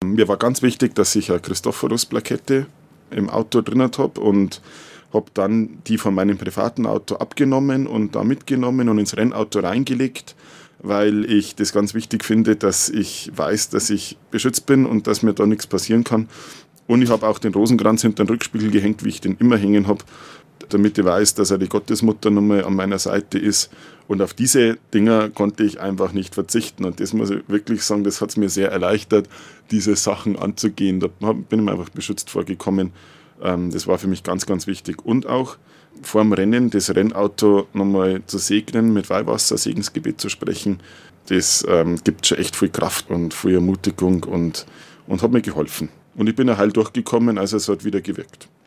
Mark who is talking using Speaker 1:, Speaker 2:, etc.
Speaker 1: Mir war ganz wichtig, dass ich eine Christophorus-Plakette im Auto drin habe und habe dann die von meinem privaten Auto abgenommen und da mitgenommen und ins Rennauto reingelegt, weil ich das ganz wichtig finde, dass ich weiß, dass ich beschützt bin und dass mir da nichts passieren kann. Und ich habe auch den Rosenkranz hinter den Rückspiegel gehängt, wie ich den immer hängen habe, damit ich weiß, dass die Gottesmutter nochmal an meiner Seite ist. Und auf diese Dinger konnte ich einfach nicht verzichten. Und das muss ich wirklich sagen, das hat es mir sehr erleichtert, diese Sachen anzugehen. Da bin ich einfach beschützt vorgekommen. Das war für mich ganz, ganz wichtig. Und auch vor dem Rennen das Rennauto nochmal zu segnen, mit Weihwasser, Segensgebet zu sprechen, das gibt schon echt viel Kraft und viel Ermutigung und hat mir geholfen. Und ich bin ja heil durchgekommen, also es hat wieder gewirkt.